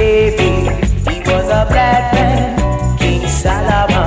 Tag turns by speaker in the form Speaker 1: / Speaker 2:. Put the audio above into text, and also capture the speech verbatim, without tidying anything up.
Speaker 1: David, he was a black man. King Solomon,